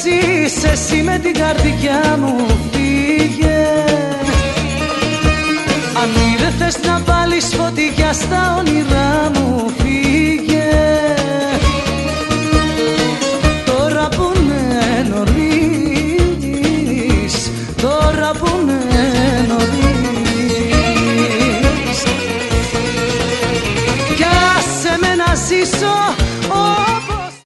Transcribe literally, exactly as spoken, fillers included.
ζεις εσύ με την καρδιά μου, φύγε. Αν μη δεν θες να βάλεις φωτιά στα όνειρά μου,